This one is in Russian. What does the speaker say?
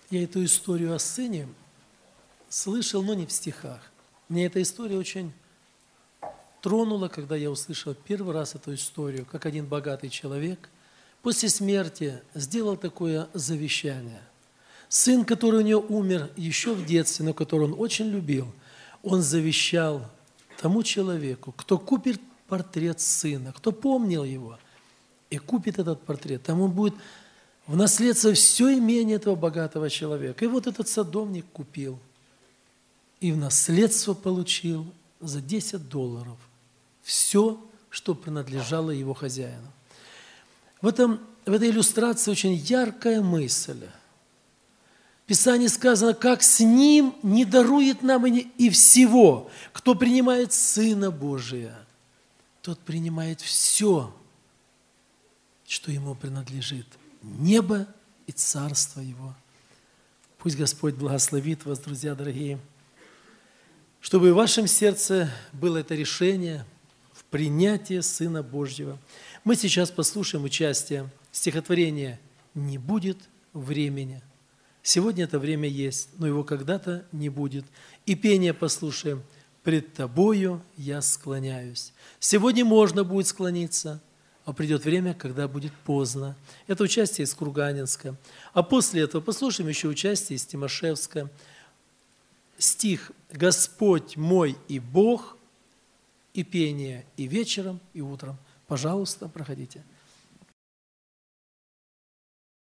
Я эту историю о сыне слышал, но не в стихах. Мне эта история очень тронула, когда я услышал первый раз эту историю, как один богатый человек после смерти сделал такое завещание. Сын, который у него умер еще в детстве, но которого он очень любил, он завещал тому человеку, кто купит портрет сына, кто помнил его и купит этот портрет, тому будет в наследство все имение этого богатого человека. И вот этот садовник купил и в наследство получил за $10 все, что принадлежало его хозяину. В этой иллюстрации очень яркая мысль. В Писании сказано, как с Ним не дарует нам и всего. Кто принимает Сына Божия, тот принимает все, что Ему принадлежит. Небо и Царство Его. Пусть Господь благословит вас, друзья дорогие, чтобы в вашем сердце было это решение в принятии Сына Божьего. Мы сейчас послушаем участие стихотворения «Не будет времени». Сегодня это время есть, но его когда-то не будет. И пение послушаем «Пред Тобою я склоняюсь». Сегодня можно будет склониться, а придет время, когда будет поздно. Это участие из Курганинска. А после этого послушаем еще участие из Тимошевска. Стих «Господь мой и Бог», и пение и вечером, и утром. Пожалуйста, проходите.